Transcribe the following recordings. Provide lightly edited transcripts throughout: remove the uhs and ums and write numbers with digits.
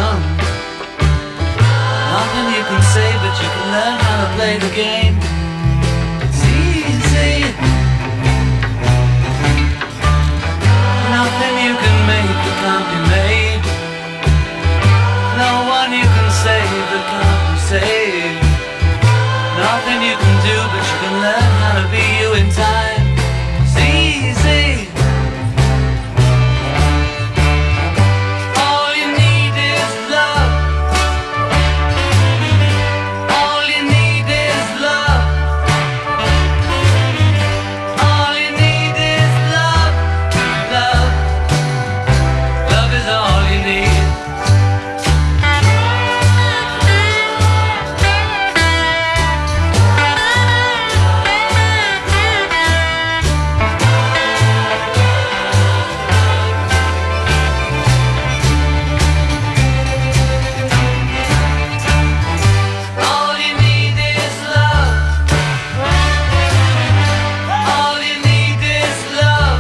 young. Nothing you can say, but you can learn how to play the game. It's easy. Nothing you can make that can't be made. No one you can save that can't be saved. Nothing you can do, but you can learn how to be you in time. It's easy. All you need is love. All you need is love. All you need is love. Love. Love is all you need. All you need is love. All you need is love.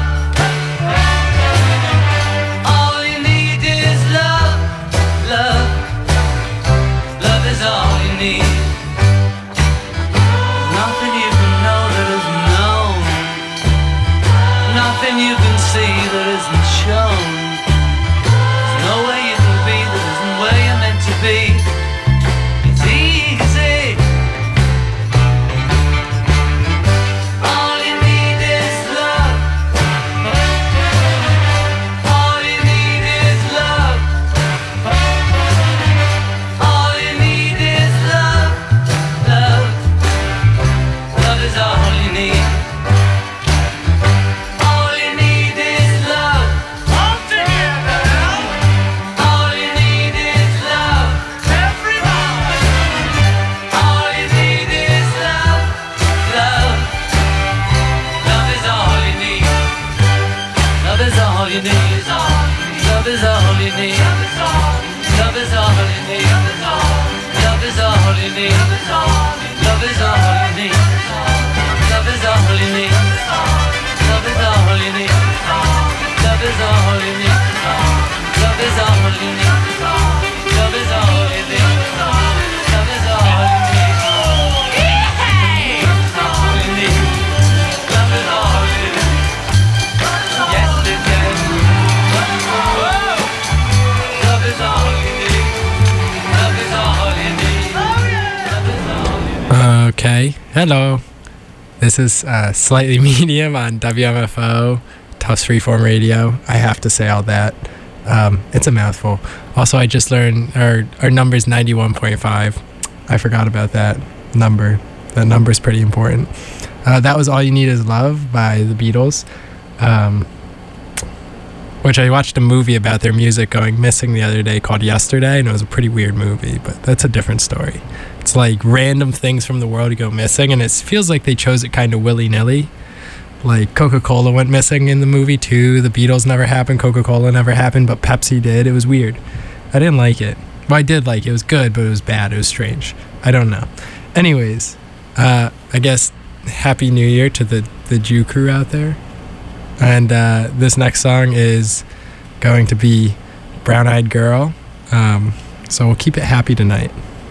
All you need is love. Love. Love is all you need. Nothing you can know that isn't known. Nothing you can see that isn't shown. There's no way you can be that isn't where you're meant to be. It's easy. All you need is love. All you need is love. All you need is love. Love. Love is all you need. All you need is love. All together. All you need is love. Everybody. All you need is love. Love. Love is all you need. Love is all you need. Love is all you need. Love is all you need. Love is all you need. Love is all you need. Love is all you need. Love is all you need. Love is all you need. Love is all you need. Love is all you need. Love is all you need. All you need. Love is all you need. Yesterday. Whoa. Love is all you need. Love is all you need. Love is all you need. Okay, hello. This is Slightly Medium on WMFO, Tufts Freeform Radio. I have to say all that. It's a mouthful. Also, I just learned our number's 91.5. I forgot about that number. That number's pretty important. That was All You Need Is Love by the Beatles, which I watched a movie about their music going missing the other day called Yesterday, and it was a pretty weird movie, but that's a different story. It's like random things from the world go missing, and it feels like they chose it kind of willy-nilly. Like Coca-Cola went missing in the movie too. The Beatles never happened. Coca-Cola never happened, but Pepsi did. It was weird. I didn't like it. Well, I did like it. It was good, but it was bad. It was strange. I don't know. Anyways, I guess Happy New Year to the Jew crew out there. And this next song is going to be Brown Eyed Girl. So we'll keep it happy tonight.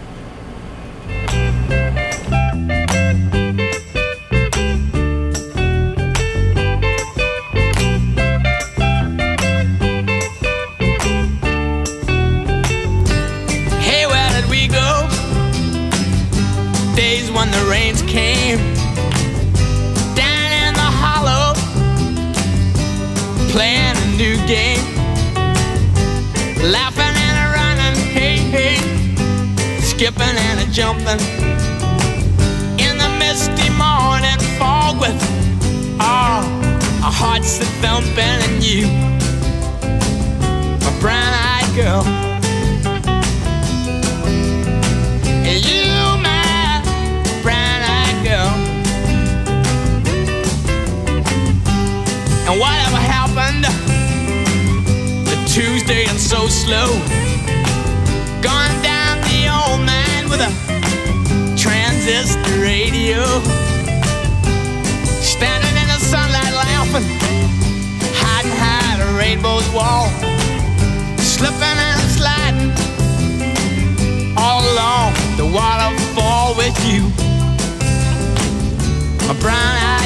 Hey, where did we go? Days when the rains came down in the hollow, playing a new game, laughing and a running, hey, hey, skipping and a jumping in the misty morning fog with our hearts that thumping, and you, my brown-eyed girl, and you, my brown-eyed girl. And whatever happened to Tuesday and so slow, gone down the old man with a transistor radio, standing in the sunlight laughing, hiding high at a rainbow's wall, slipping and sliding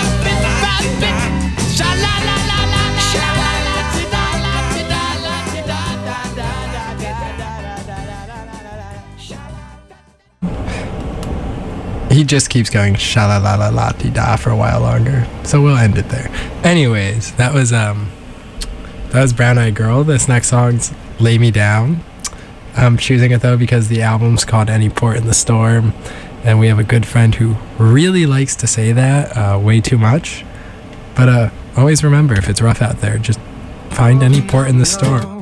bop it, bop it. Sha la la la la la, sha la la ti da la ti da la ti da da da da da da da da. He just keeps going sha la la la la dee da for a while longer, so we'll end it there. Anyways, that was Brown Eyed Girl. This next song's Lay Me Down. I'm choosing it though because the album's called Any Port in the Storm, and we have a good friend who really likes to say that way too much. But always remember, if it's rough out there, just find any port in the storm.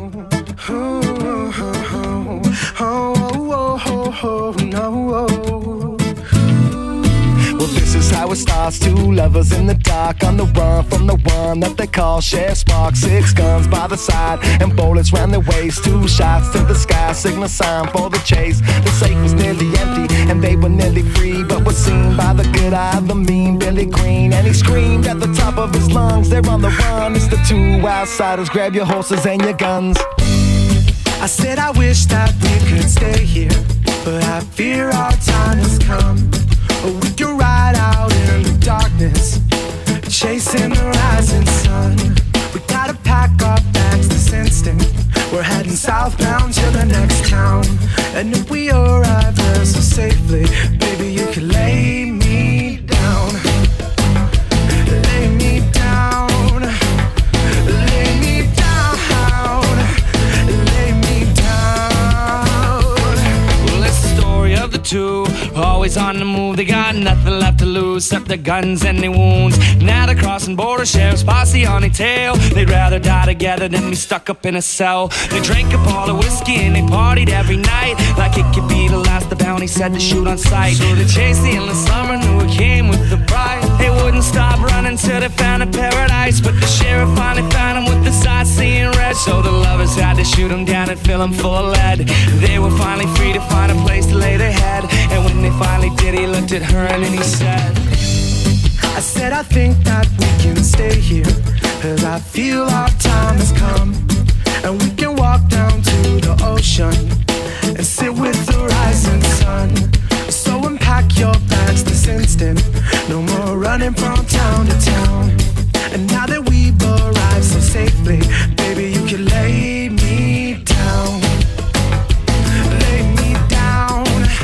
This is how it starts. Two lovers in the dark on the run from the one that they call Chef Spark. 6 guns by the side and bullets round their waist. 2 shots to the sky, signal sign for the chase. The safe was nearly empty and they were nearly free, but was seen by the good eye of the mean Billy Green. And he screamed at the top of his lungs, they're on the run. It's the 2 outsiders, grab your horses and your guns. I said I wish that we could stay here, but I fear our time has come. We can ride out in the darkness, chasing the rising sun. We gotta pack our bags this instant. We're heading southbound to the next town. And if we arrive there so safely, baby, you can lay me down. Lay me down. Lay me down. Lay me down. Well, it's the story of the two, always on the move. They got nothing left to lose except their guns and their wounds. Now they're crossing border, sheriff's posse on their tail. They'd rather die together than be stuck up in a cell. They drank up all the whiskey and they partied every night, like it could be the last. The bounty said to shoot on sight. So they chased the endless summer, knew it came with the pride. They wouldn't stop running till they found a paradise, but the sheriff finally found them with the sights seeing red. So the lovers had to shoot them down and fill them full of lead. They were finally free to find a place to lay their head. And when they finally did, he looked at her and then he said, I said I think that we can stay here, cause I feel our time has come. And we can walk down to the ocean and sit with the rising sun. So unpack your bags this instant, no more running from town to town. And now that we've arrived so safely, baby, you can lay me down. Lay me down.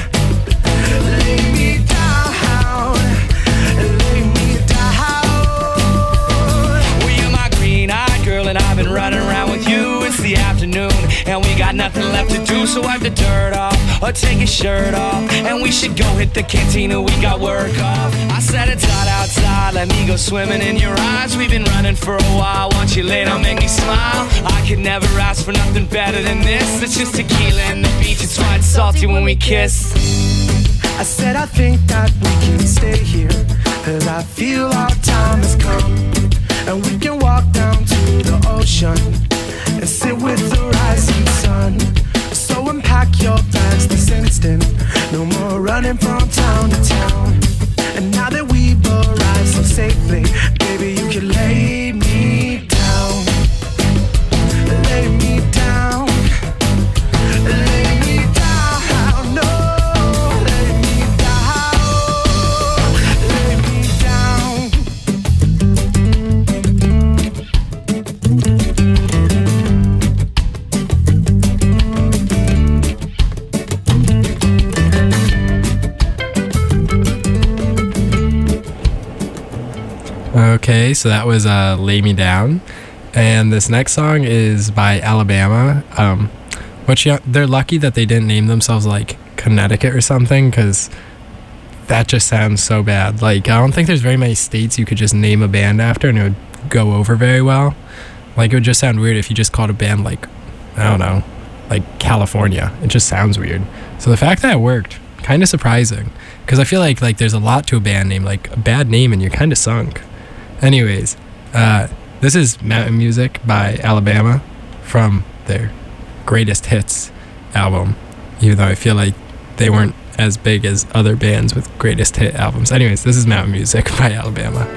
Lay me down. Lay me down. well, you're my green-eyed girl and I've been running around with you. It's the afternoon and we got nothing left to do, so wipe the dirt off or take your shirt off, and we should go hit the cantina, we got work off. I said it's hot outside, let me go swimming in your eyes. We've been running for a while, once you lay down make me smile. I could never ask for nothing better than this. It's just tequila and the beach, it's why it's salty when we kiss. I said I think that we can stay here, cause I feel our time has come. And we can walk down to the ocean and sit with the rising sun. So unpack your bags this instant, no more running from town to town. And now that we've arrived so safely, baby, you can lay Okay, so that was Lay Me Down. And this next song is by Alabama. They're lucky that they didn't name themselves like Connecticut or something, because that just sounds so bad. Like, I don't think there's very many states you could just name a band after and it would go over very well. Like, it would just sound weird if you just called a band like, I don't know, like California. It just sounds weird. So the fact that it worked, kind of surprising, because I feel like there's a lot to a band name, like a bad name and you're kind of sunk. Anyways, this is Mountain Music by Alabama from their Greatest Hits album, even though I feel like they weren't as big as other bands with greatest hit albums. Anyways, this is Mountain Music by Alabama.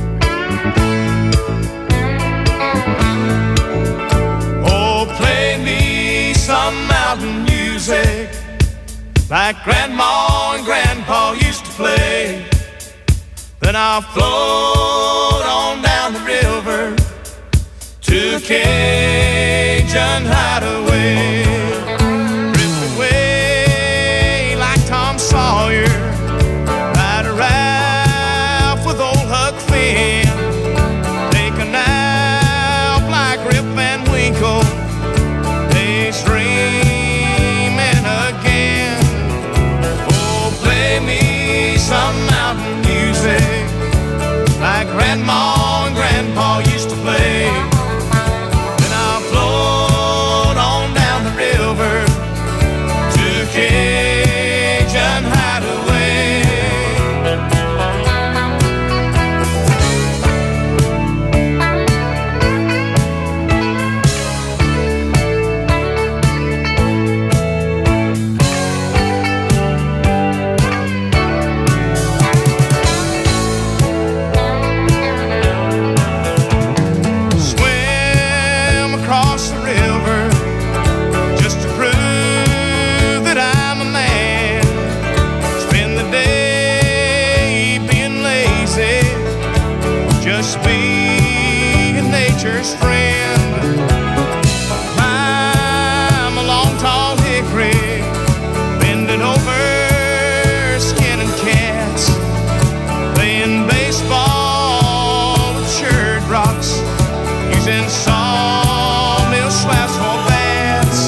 Oh, play me some mountain music like Grandma and Grandpa used to play. Then I'll float on down the river to a Cajun hideaway. Drift away like Tom Sawyer, ride a raft with old Huck Finn, take a nap like Rip Van Winkle, daydreaming again. Oh, play me some mountain music like Grandma and Grandpa used to play. Then I'll float on down the river to Cajun hideaway. Swim across the river just to prove that I'm a man. Spend the day being lazy, just being nature's friend. Climb a long tall hickory, bending over, skinning cats, playing baseball with shirred rocks, using sawmill slabs for bats.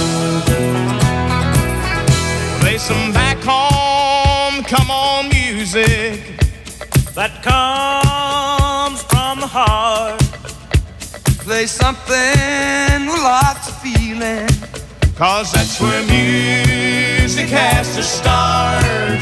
Play some back home, come on music that comes from the heart. Play something with lots of feeling. 'Cause that's where music has to start.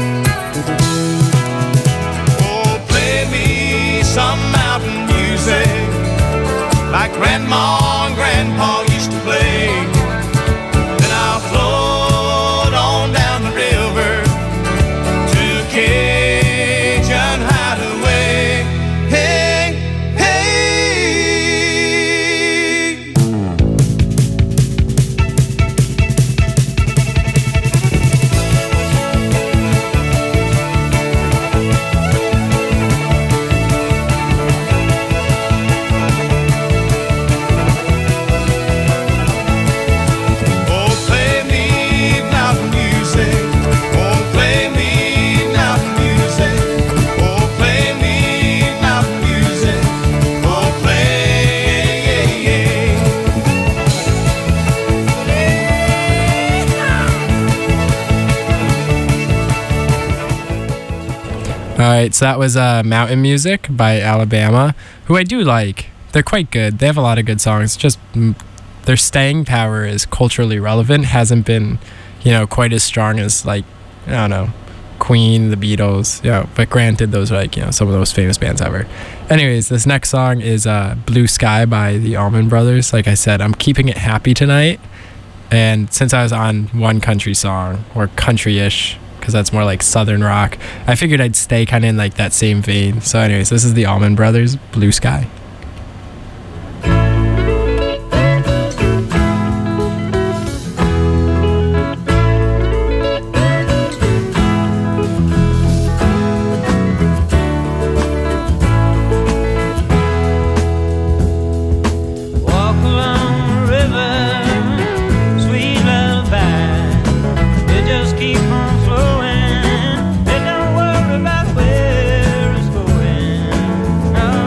Oh, play me some mountain music like Grandma and Grandpa used to play. Then I'll float on down the river to Cajun hideaway. Hey, hey. Oh, play me mountain music. Oh, play me mountain music. Oh, play me mountain music. Oh, All right, so that was Mountain Music by Alabama, who I do like. They're quite good. They have a lot of good songs. Just their staying power is culturally relevant. Hasn't been, quite as strong as, like, I don't know, Queen, the Beatles. But granted, those are, like, some of the most famous bands ever. Anyways, this next song is Blue Sky by the Allman Brothers. Like I said, I'm keeping it happy tonight. And since I was on one country song, or country-ish, because that's more like southern rock, I figured I'd stay kind of in like that same vein. So anyways, this is the Allman Brothers, Blue Sky. Walk along the river, sweet lullaby. It just keep on flowing. It don't worry about where it's going. No,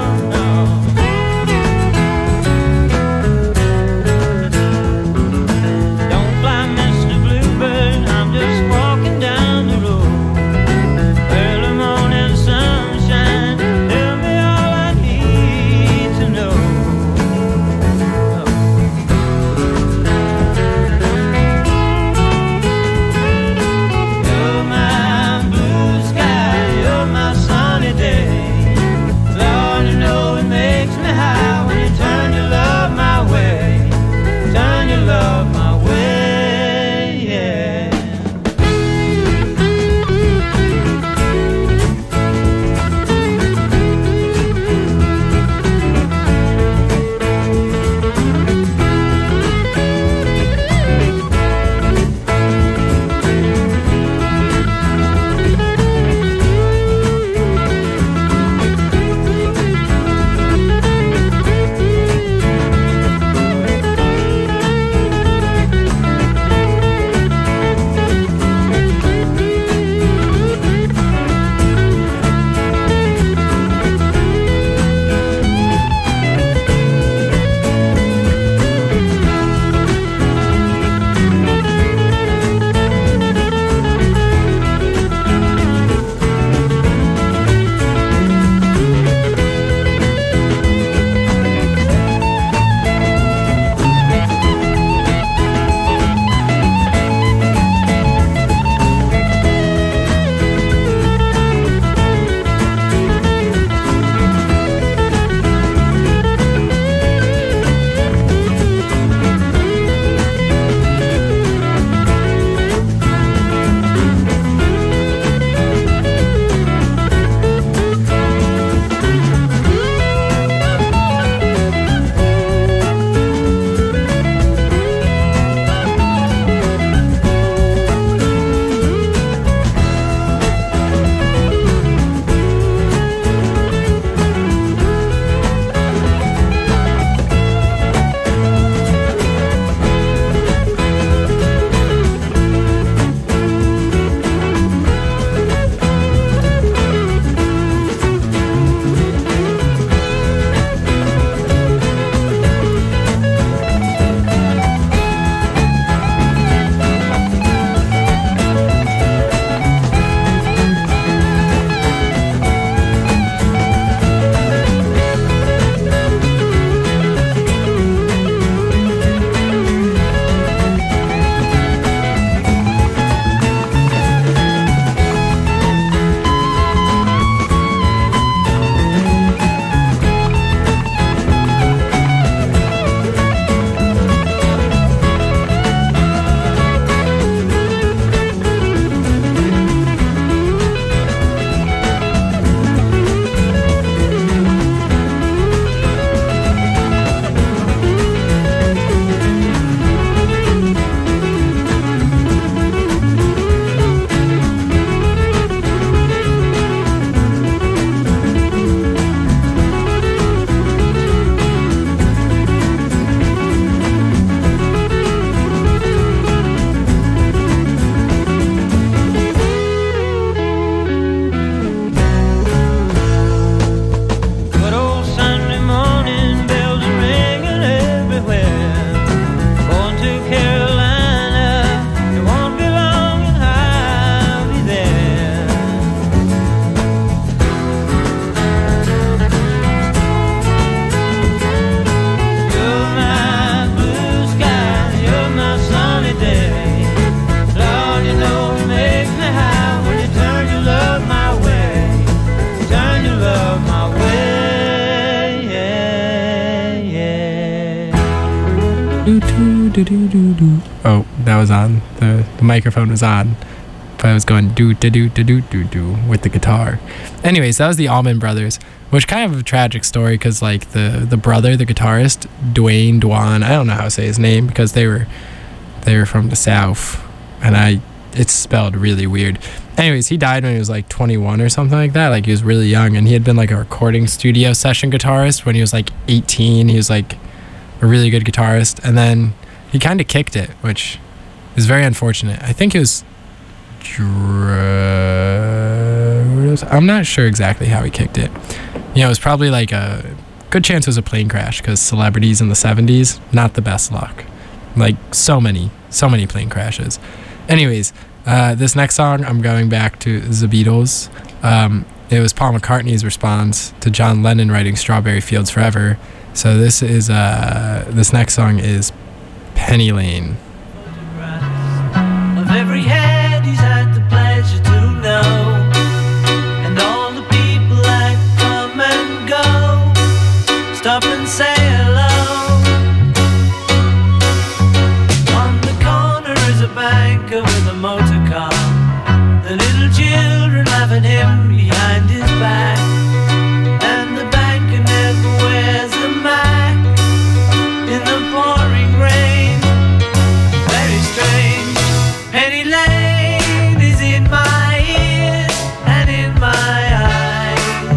do do do do. Oh, that was on. The microphone was on. But I was going do do do do do do do with the guitar. Anyways, that was the Allman Brothers, which kind of a tragic story because like the brother, the guitarist, Dwan, I don't know how to say his name because they were from the South, and it's spelled really weird. Anyways, he died when he was like 21 or something like that. Like he was really young, and he had been like a recording studio session guitarist when he was like 18. He was like a really good guitarist, and then he kind of kicked it, which is very unfortunate. I think it was I'm not sure exactly how he kicked it. You know, it was probably like a good chance it was a plane crash because celebrities in the 70s, not the best luck. Like so many plane crashes. Anyways, this next song, I'm going back to the Beatles. It was Paul McCartney's response to John Lennon writing Strawberry Fields Forever. So this next song is Penny Lane. Of every head he's had the pleasure to know, and all the people that come and go, stop and say hello. On the corner is a banker with a motor car, the little children laugh at him behind his back, and the banker never wears a Mac in the pouring rain. Very strange. Penny Lane is in my ears and in my eyes.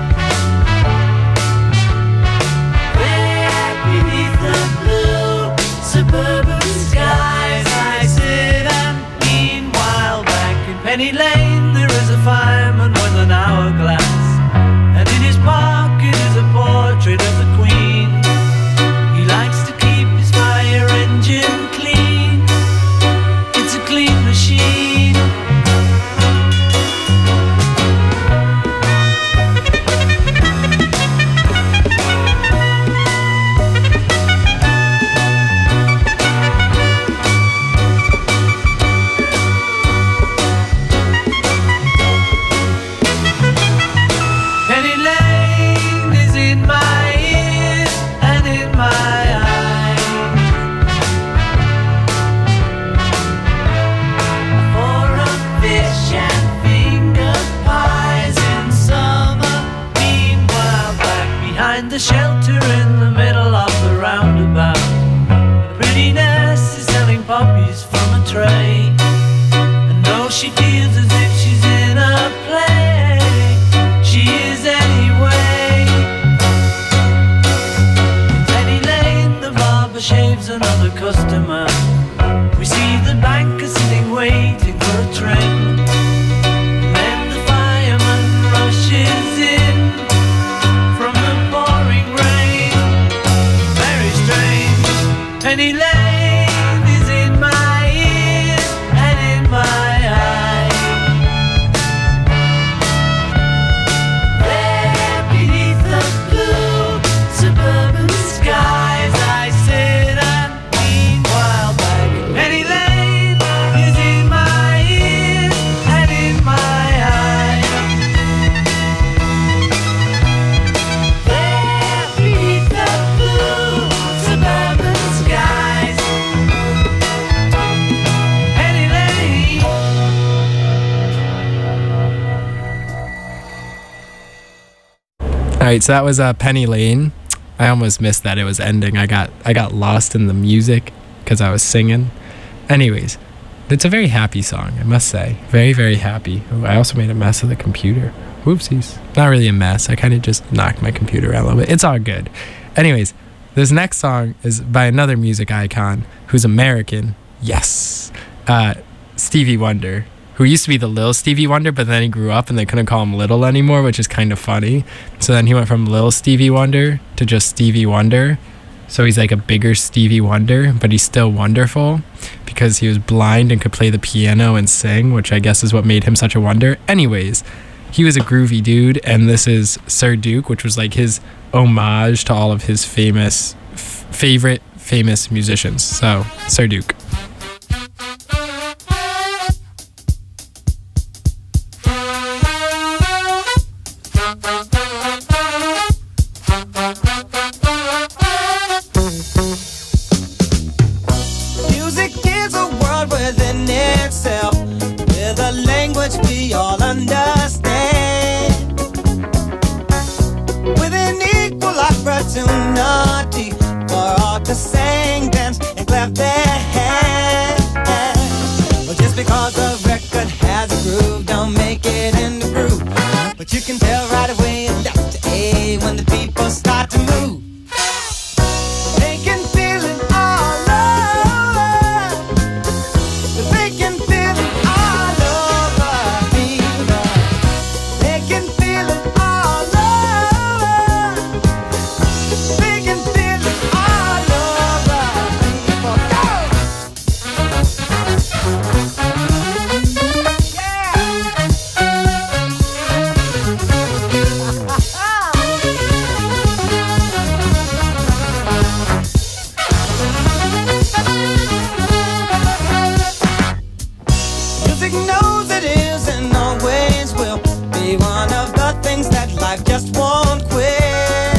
There beneath the blue suburban skies, I sit and meanwhile back in Penny Lane there is a fireman with an hourglass, and in his pocket is a portrait of the Queen. He likes to keep his fire engine clean. It's a clean machine. Penny Lane is in my ears and in my eyes. For a fish and finger pies in summer. Meanwhile, back behind the shelter in the middle of the roundabout, the pretty nurse is selling puppies from a tray. And though she feels as if she's in a play, she is anyway. In Penny Lane, the barber shaves another customer. We see the banker sitting waiting for a trim. Then the fireman rushes in from the pouring rain. Very strange. Penny Lane is in my ears and in my eyes. There beneath the blue suburban skies, I sit and meanwhile back in Penny Lane is in my ears and in my eyes. There beneath the blue suburban skies, Penny Lane. All right, so that was Penny Lane. I almost missed that it was ending. I got lost in the music because I was singing. Anyways, it's a very happy song, I must say. Very, very happy. Ooh, I also made a mess of the computer. Whoopsies. Not really a mess. I kind of just knocked my computer around a little bit. It's all good. Anyways, this next song is by another music icon who's American. Yes. Stevie Wonder, who used to be the Lil Stevie Wonder, but then he grew up and they couldn't call him Little anymore, which is kind of funny. So then he went from Lil Stevie Wonder to just Stevie Wonder. So he's like a bigger Stevie Wonder, but he's still wonderful because he was blind and could play the piano and sing, which I guess is what made him such a wonder. Anyways, he was a groovy dude, and this is Sir Duke, which was like his homage to all of his favorite famous musicians. So, Sir Duke. language we all understand. With an equal opportunity for all to sing, dance, and clap their hands. Well, just because a record has a groove, don't make it in the groove. But you can tell right away left to A when the people start to move. They can feel it all over. They can feel it all over people. They can feel it all over. They can feel it all over people. Go! Music knows it is and always will be one of the things that life just won't quit.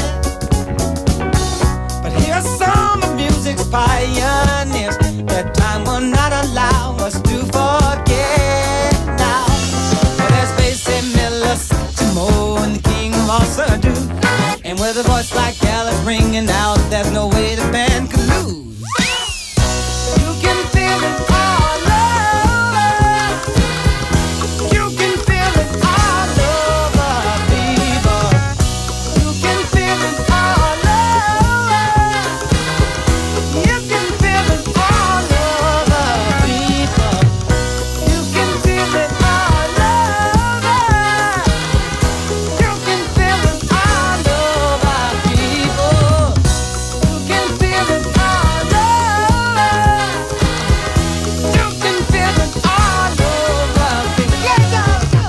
But here's some of music's pioneers that time will not allow us to forget now. Well, there's Basie Miller, Satchmo, and the king of all Surdo. And with a voice like Alice ringing out, there's no way the band could lose. You can feel it all over. You can feel it all over, people. You can feel it all over. You can feel it all over, people. You can feel it all over. You can feel it all over, people. You can feel it all over. You can feel it all over, people. Yeah, go, go.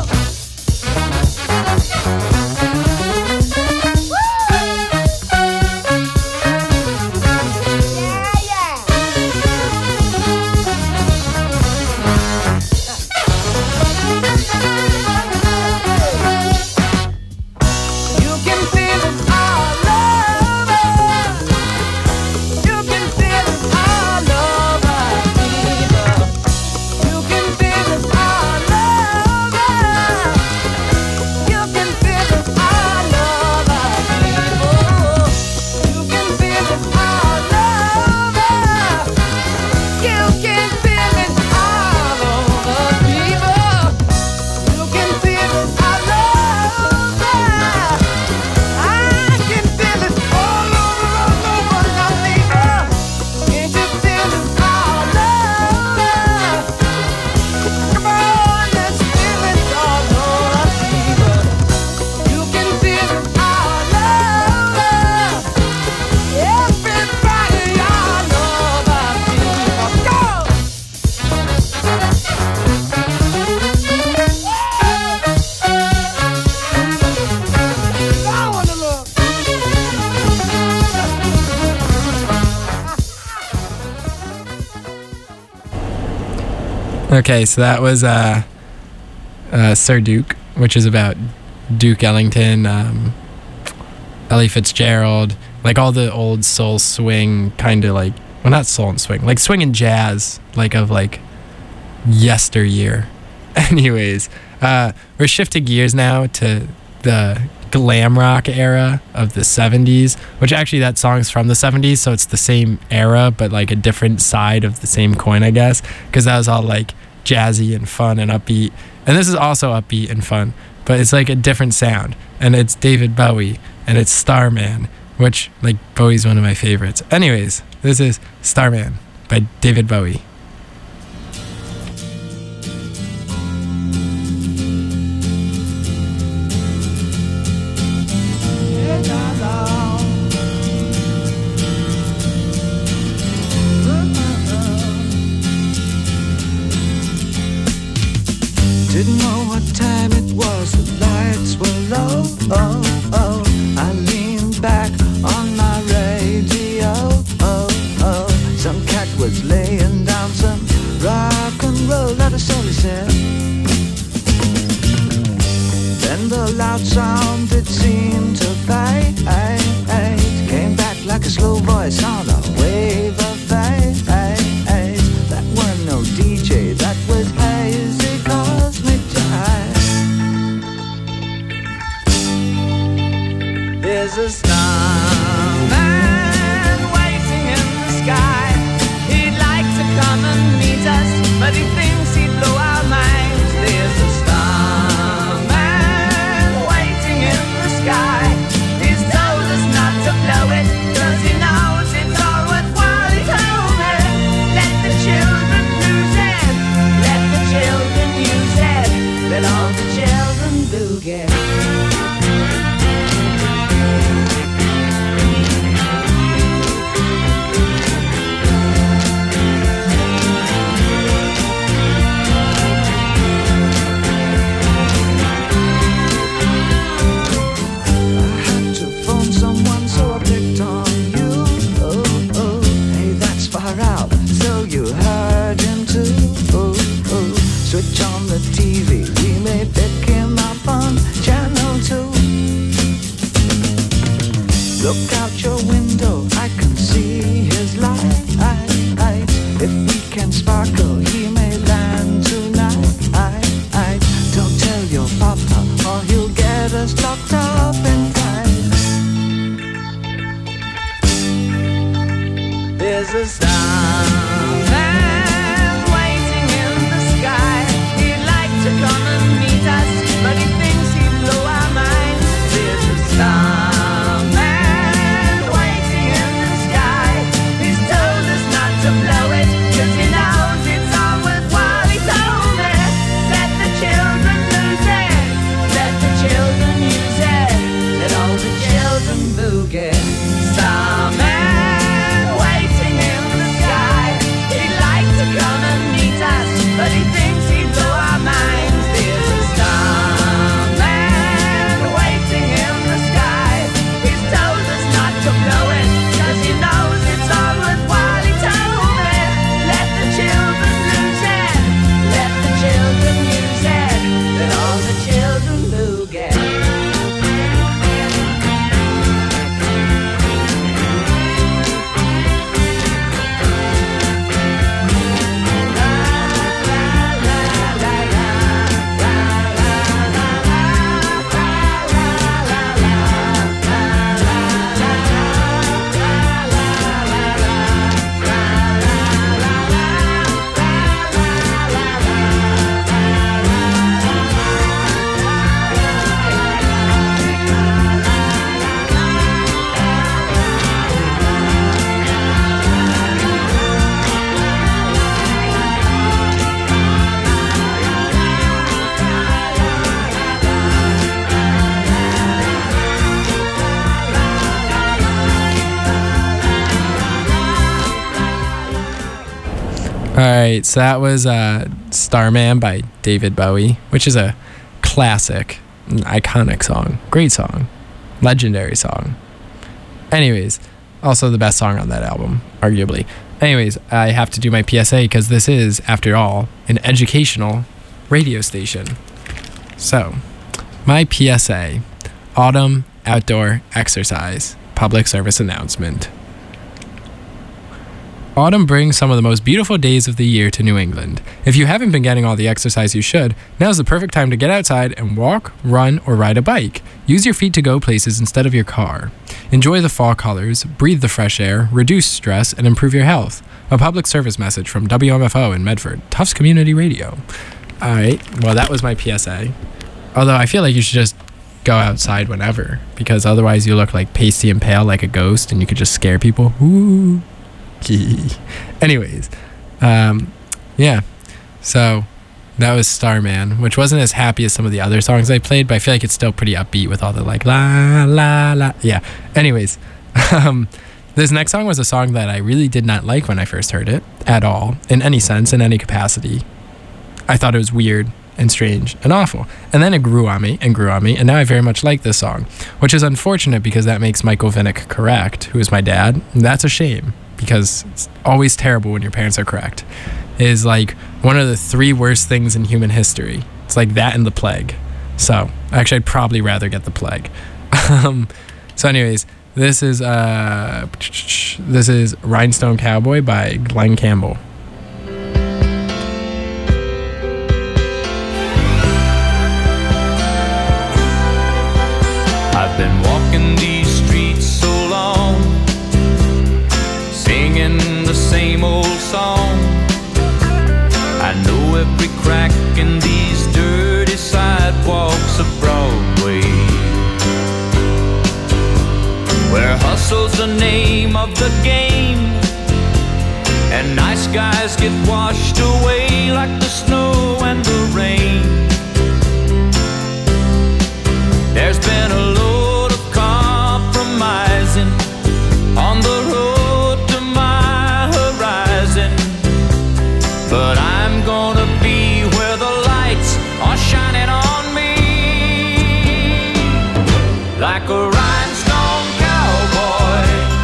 You can feel it all over. You can feel it all over, people. You can feel it all over. You can feel it all over, people. You can feel it all over. You can feel it all over, people. You can feel it all over. I can feel it all over, people. Can't you feel it all over? Come on, let's feel it all over, people. You can feel it all over. Everybody all over, people. Go! I wanna look. Okay, so that was Sir Duke, which is about Duke Ellington, Ellie Fitzgerald, like all the old soul swing kind of like, well, not soul and swing, like swing and jazz, like of like yesteryear. Anyways, we're shifting gears now to the glam rock era of the 70s, which actually that song's from the 70s, so it's the same era but like a different side of the same coin, I guess, because that was all like jazzy and fun and upbeat, and this is also upbeat and fun, but it's like a different sound, and it's David Bowie and it's Starman, which like Bowie's one of my favorites. Anyways, this is Starman by David Bowie. Didn't know what time it was, the lights were low. Oh, oh. I leaned back on my radio. Oh, oh. Some cat was laying down some rock and roll, that is all he said. Then the loud sound, it seemed to fade. Came back like a slow voice on a wave of fate. That weren't no DJ, that was hazy cosmic jazz. There's a starman waiting in the sky. He'd like to come and meet us, but he thinks he'd blow our minds. There's a starman waiting in the sky. He's told us not to blow it, 'cause he knows it's all worthwhile. He told me, let the children lose it, let the children use it, let all the children boogie. Switch on the TV, we may pick him up on channel 2. Look out your window, I can see his light. If we can sparkle, he may land tonight. Don't tell your papa, or he'll get us locked up inside. There's a starman waiting in the sky. He'd like to come and meet us, but he thinks he'd blow our minds. There's a starman waiting in the sky. He's told us not to blow it, 'cause he knows it's all worthwhile. He told me, let the children lose it, let the children use it, let all the children boogie. Starman waiting in the sky. He'd like to come and meet us, but he thinks he'd blow our minds. There's a starman waiting in the sky. He's told us not to blow it, 'cause he knows it's all worthwhile. He told me, let the children lose it, let the children use it, let all the children boogie. All right, so that was Starman by David Bowie, which is a classic, an iconic song. Great song. Legendary song. Anyways, also the best song on that album, arguably. Anyways, I have to do my PSA because this is, after all, an educational radio station. So, my PSA, autumn outdoor exercise, public service announcement. Autumn brings some of the most beautiful days of the year to New England. If you haven't been getting all the exercise you should, now's the perfect time to get outside and walk, run, or ride a bike. Use your feet to go places instead of your car. Enjoy the fall colors, breathe the fresh air, reduce stress, and improve your health. A public service message from WMFO in Medford, Tufts Community Radio. All right, well, that was my PSA. Although I feel like you should just go outside whenever, because otherwise you look like pasty and pale like a ghost and you could just scare people. Ooh. Anyways, yeah, so that was Starman, which wasn't as happy as some of the other songs I played, but I feel like it's still pretty upbeat with all the like la la la. Yeah, anyways, this next song was a song that I really did not like when I first heard it at all, in any sense, in any capacity. I thought it was weird and strange and awful, and then it grew on me, and now I very much like this song, which is unfortunate because that makes Michael Vinnick correct, who is my dad, and that's a shame. Because it's always terrible when your parents are correct. It is like one of the 3 worst things in human history. It's like that and the plague. So actually I'd probably rather get the plague. So anyways, this is Rhinestone Cowboy by Glen Campbell. I've been walking these streets of the game, and nice guys get washed away like the snow and the rain. There's been a load of compromising on the road to my horizon, but I'm gonna be where the lights are shining on me like a rhinestone cowboy,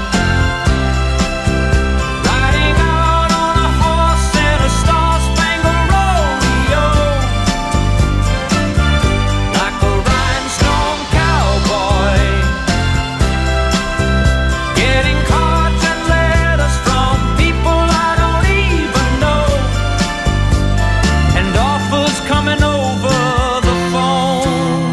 riding out on a horse in a star-spangled rodeo. Like a rhinestone cowboy, getting cards and letters from people I don't even know, and offers coming over the phone.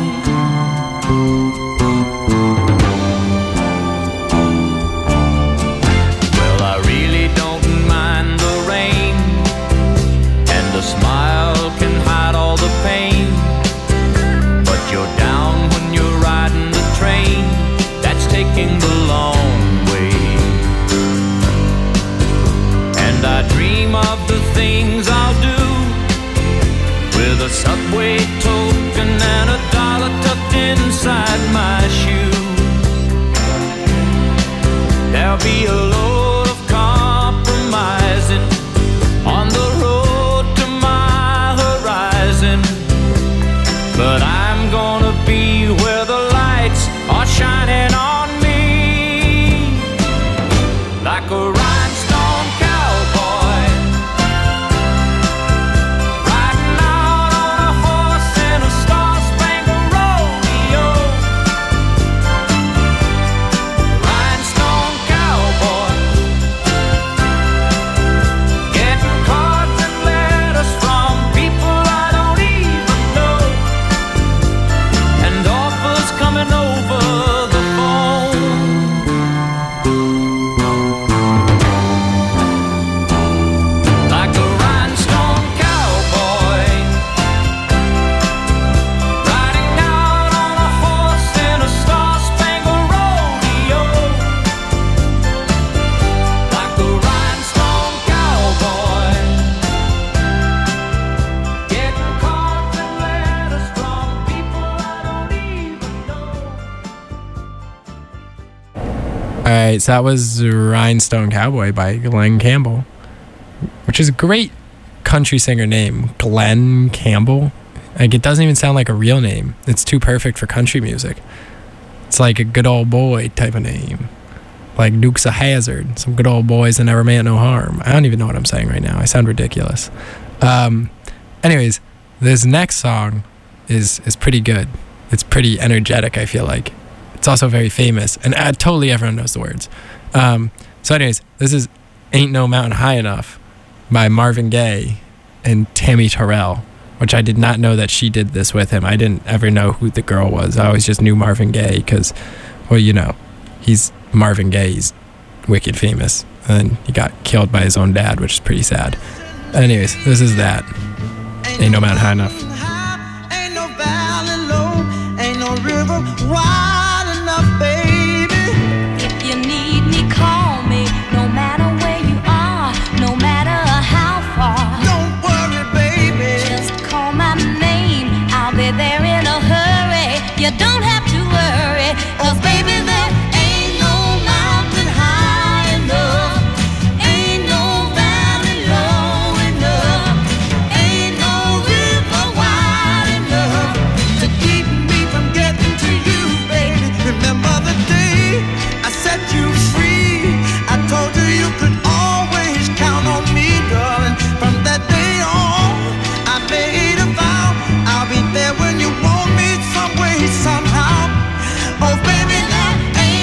Well, I really don't mind the rain, and the smile can hide all the pain, but you're down when you're riding the train that's taking the long way. And I dream of the things I'll do with a subway token and a dollar tucked inside my shoe. There'll be a load of compromising on the road to my horizon, but I'm gonna be where the lights are shining on me like a rhinestone cowboy, riding out on a horse in a star-spangled rodeo. Rhinestone cowboy, getting cards and letters from people I don't even know, and offers coming over the phone. Like a rhinestone cowboy, riding out on a horse in a star-spangled rodeo. Like a rhinestone cowboy, getting cards and letters from people I don't even know. All right, so that was Rhinestone Cowboy by Glenn Campbell, which is a great country singer name, Glenn Campbell. Like, it doesn't even sound like a real name. It's too perfect for country music. It's like a good old boy type of name, like Dukes of Hazzard, some good old boys that never meant no harm. I don't even know what I'm saying right now. I sound ridiculous. Anyways, this next song is pretty good. It's pretty energetic, I feel like. It's also very famous, and totally everyone knows the words. So anyways, this is Ain't No Mountain High Enough by Marvin Gaye and Tammy Terrell, which I did not know that she did this with him. I didn't ever know who the girl was. I always just knew Marvin Gaye because, well, you know, he's Marvin Gaye. He's wicked famous. And then he got killed by his own dad, which is pretty sad. Anyways, this is that. Ain't No Mountain High Enough. Ain't no valley low, ain't no river wide enough, baby. If you need me, call me. No matter where you are, no matter how far. Don't worry, baby. Just call my name. I'll be there in a hurry. You don't have to worry, 'cause baby, there ain't no mountain high enough. Ain't no valley low enough. Ain't no river wide enough To keep me from getting to you, baby. Remember the day I set you free. I told you you could always count on me, darling. From that day on, I made a vow. I'll be there when you want me, some way, somehow. Oh, baby, there ain't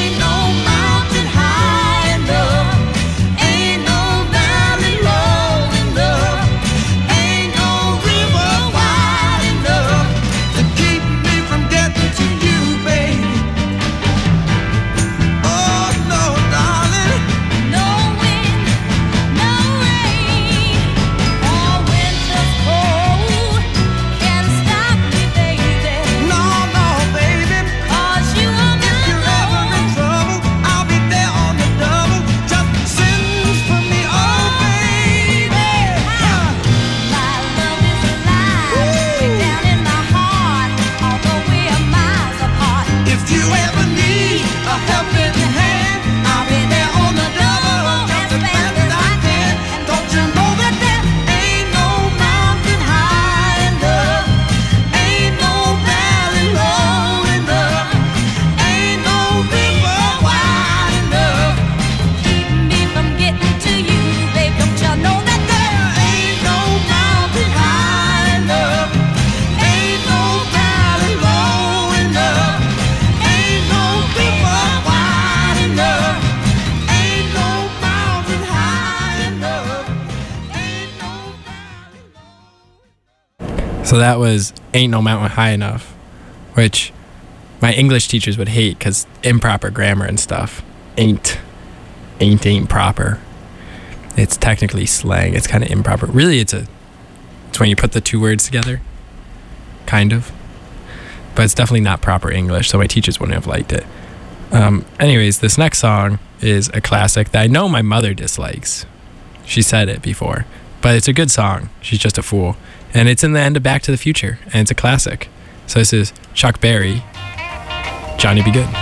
So that was Ain't No Mountain High Enough, which my English teachers would hate because improper grammar and stuff. Ain't proper. It's technically slang. It's kind of improper. Really, it's when you put the two words together, kind of. But it's definitely not proper English, so my teachers wouldn't have liked it. Anyways, this next song is a classic that I know my mother dislikes. She said it before, but it's a good song. She's just a fool. And it's in the end of Back to the Future, and it's a classic. So this is Chuck Berry, Johnny Be Good.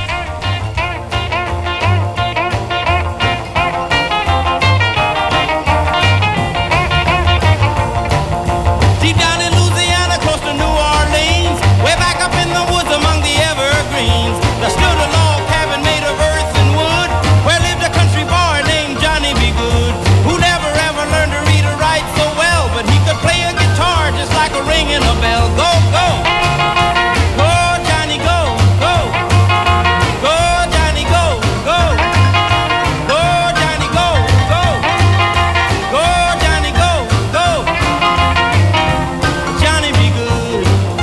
Deep down in Louisiana, close to New Orleans, way back up in the woods among the evergreens, there stood a log cabin made of earth and wood, where lived a country boy named Johnny Be Good, who never ever learned to read or write so well, but he could play a guitar just like a ring in a bell. Go, go! Go, Johnny, go, go! Go, Johnny, go, go! Go, Johnny, go, go! Go, Johnny, go, go! Johnny Be Good.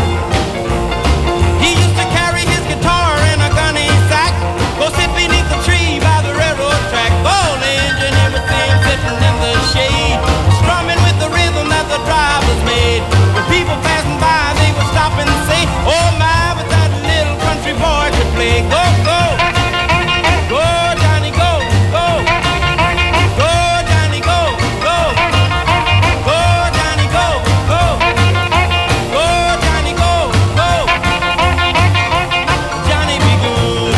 He used to carry his guitar in a gunny sack, go sit beneath the tree by the railroad track. All the engineer would see him sitting in the shade, strumming with the rhythm that the drivers made. When people passing by, they would stop and say, "Oh my, but that little country boy could play." Go, go, go, Johnny, go, go, go, Johnny, go, go, go, Johnny, go, go, go, Johnny, go, go, Johnny Be Good.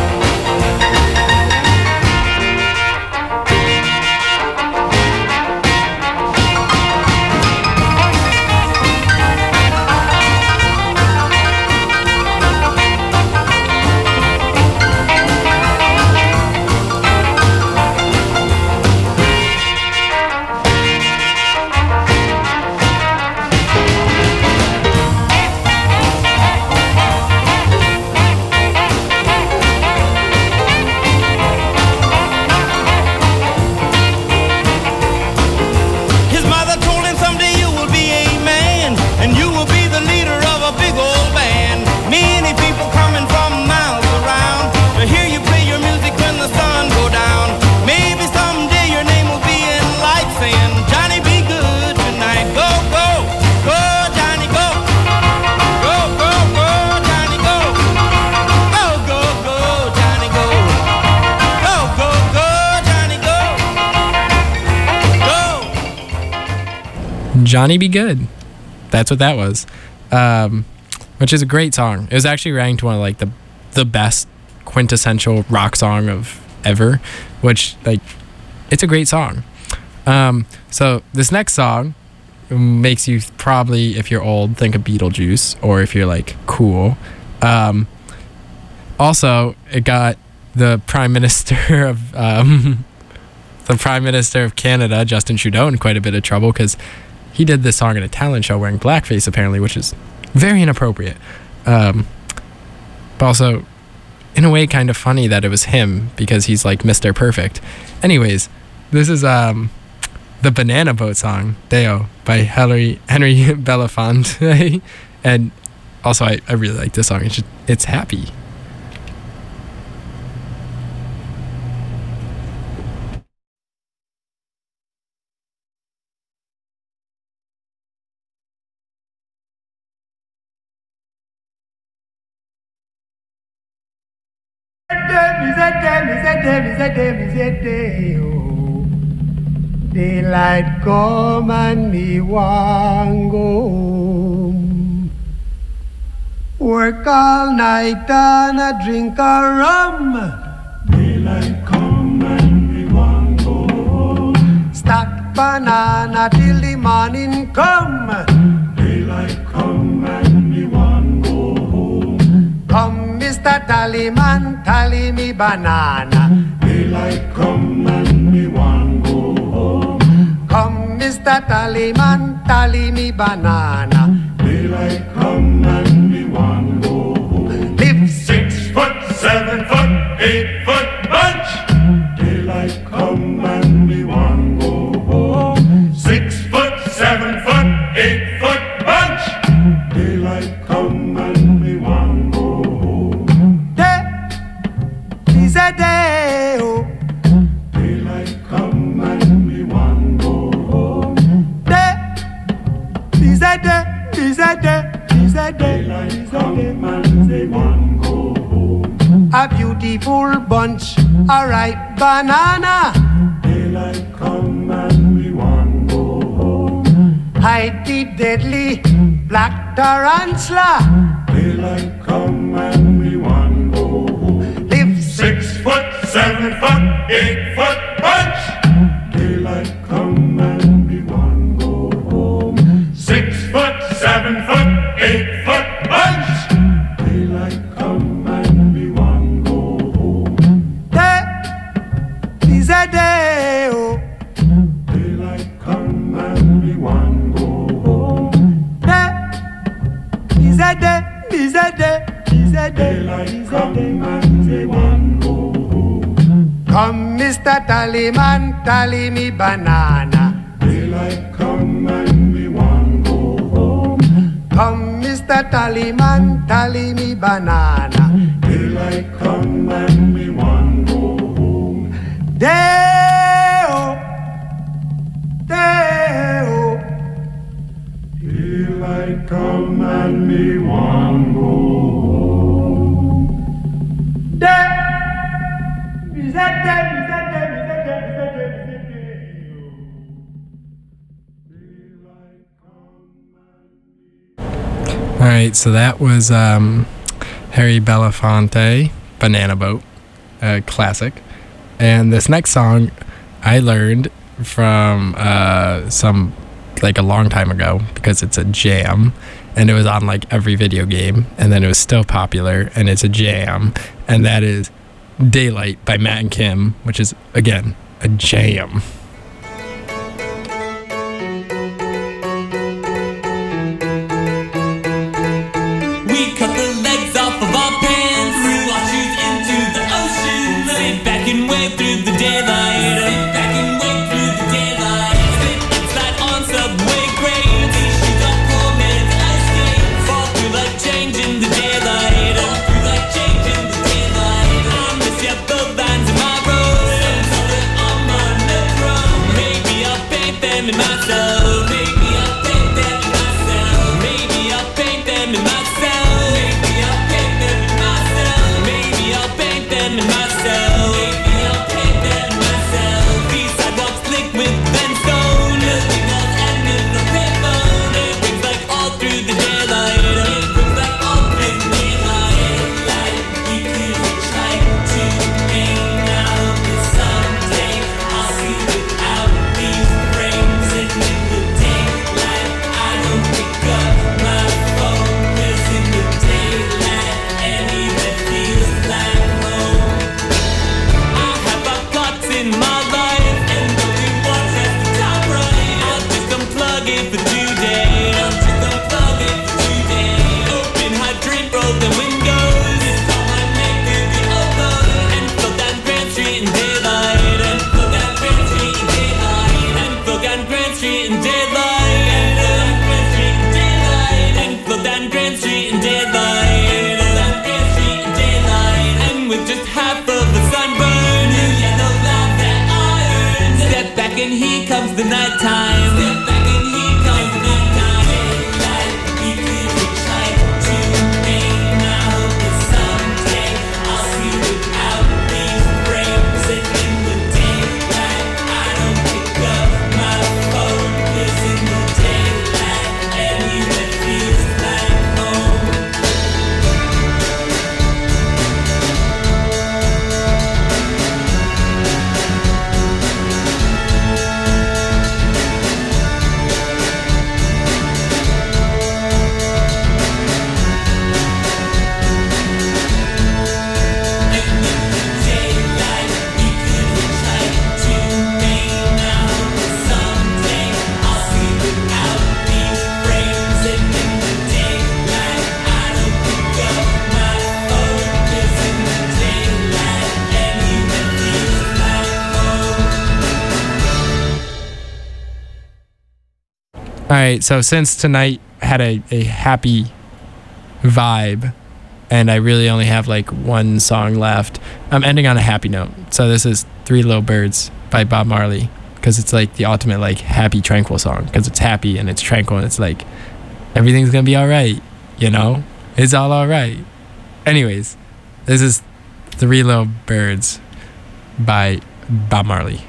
His mother told him someday you will be a man, and you will be the leader of a big old band. Many people coming from miles around to hear you play your music when the sun go down. Maybe someday your name will be in lights saying, "Johnny Be Good tonight." Go, go, go, Johnny, go. Go, go, go, Johnny, go. Go, go, go, Johnny, go. Go, go, go, Johnny, go. Go. Johnny Be Good. That's what that was. Which is a great song. It was actually ranked one of like the best quintessential rock song of ever, which like it's a great song. So this next song makes you probably, if you're old, think of Beetlejuice, or if you're like cool. Also, it got the Prime Minister of Canada, Justin Trudeau, in quite a bit of trouble because he did this song at a talent show wearing blackface, apparently, which is very inappropriate. But also, in a way, kind of funny that it was him because he's like Mr. Perfect. Anyways, this is the Banana Boat song, Deo, by Henry Belafonte. And also, I really like this song. It's happy. Daylight come and me want go home. Work all night and a drink a rum. Daylight come and me want go home. Stack banana till the morning come. Daylight come and me want go home. Come, Mr. Tallyman, tally me banana. Daylight come and me want go home. Come, Mr. Tallyman, tally me banana. Daylight come and me want go home. Live 6 foot, 7 foot, 8 foot bunch. Daylight come and me want go home. 6 foot, 7 foot, 8 foot bunch. full bunch a ripe banana. Daylight come and we want go home. Hide the deadly black tarantula. Daylight come and we want go home. Live 6 foot, 7 foot, 8 foot bunch. Daylight come and we want go home. 6 foot, 7 foot, 8 foot bunch. Daylight come and we want go home. Day is a day, oh. Daylight come and we want go home. Day is a day, is a day, is a day, Daylight is a come day. and we want go home. Come, Mr. Tallyman, tally me banana. Daylight come and we want go home. Come, Mr. Tallyman, tally me banana. Daylight come and we want go home. Day-o, day-o. Daylight come and we want go home. Day, is a day, is a day, is a day, is a day, is a day. Daylight come All right, so that was Harry Belafonte, Banana Boat, classic. And this next song I learned from like a long time ago because it's a jam and it was on like every video game and then it was still popular and it's a jam, and that is Daylight by Matt and Kim, which is again a jam. We cut the legs off of our pants, threw our shoes into the ocean, sit back and wave through the daylight, sit back and wave through the daylight, sit and slide on subway grades, these shoes are poor man's ice skate, fall through like change in the daylight, fall through like change in the daylight. I miss your both lines in my road, some color on my nechrome, maybe I'll paint them in myself, maybe I'll paint them in myself, maybe I'll paint them in myself. And here comes the night time. Step back and here comes the night time. Daylight, we could try to aim. I hope that someday I'll see without these frames. And in the daylight, I don't pick up my phone. 'Cause in the daylight, anywhere feels like home. All right, so since tonight had a happy vibe and I really only have like one song left, I'm ending on a happy note. So this is Three Little Birds by Bob Marley, because it's like the ultimate like happy, tranquil song, because it's happy and it's tranquil and it's like everything's gonna be all right, you know? It's all right. Anyways, this is Three Little Birds by Bob Marley.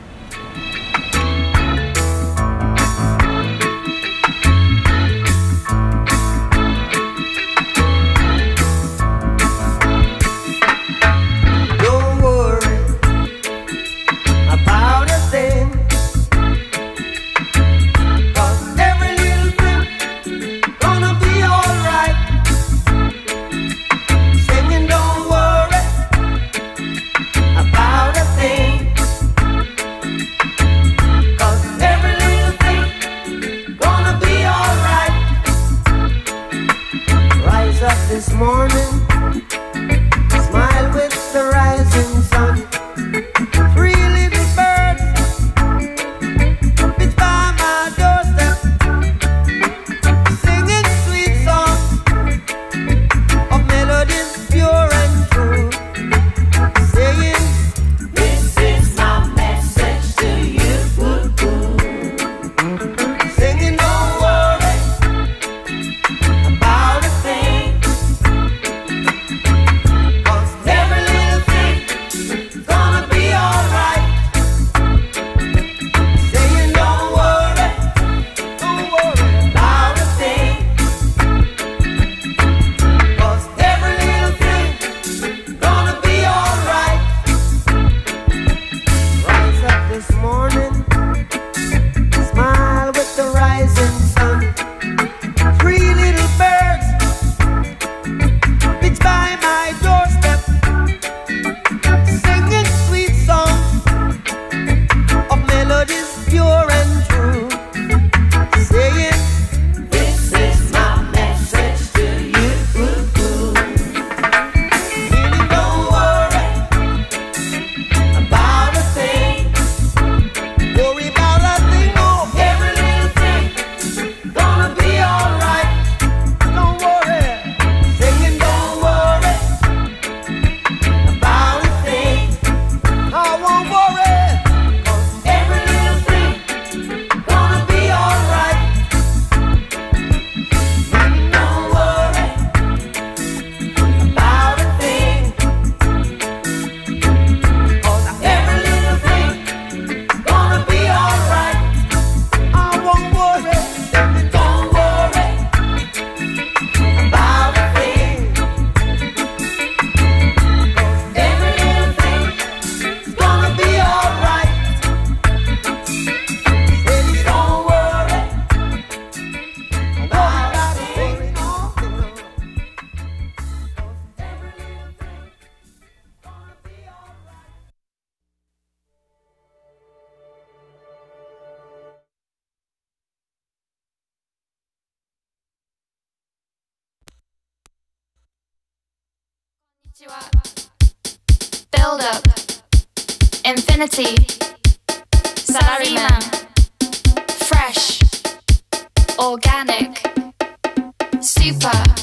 Don't worry about a thing, 'cause every little thing gonna be alright. Singing, don't worry about a thing, 'cause every little thing gonna be alright. Rise up this morning, smile with the rising sun. Three little birds pitch by my doorstep, singing sweet songs of melodies pure and true, saying, "This is my message to you." Singing, don't worry about a thing, 'cause every little thing gonna be alright. Saying, don't worry about a thing, 'cause every little thing gonna be alright. Rise up this morning, smile with the rising sun. Three little birds pitch by my doorstep, singing sweet songs of melodies pure and true, saying, "This is my message to you." Meaning, don't worry about a thing. Worry about a thing, oh, every little thing gonna be alright. Don't worry, singing, don't worry about a thing. I won't worry, 'cause every little thing gonna be alright. Don't worry about a thing, 'cause every little thing gonna be alright. I won't worry, don't worry about a thing, 'cause every little thing gonna be alright. Baby, don't worry about a thing, no, no. 'Cause every little thing gonna be alright. Build up, infinity, salaryman, fresh, organic, super.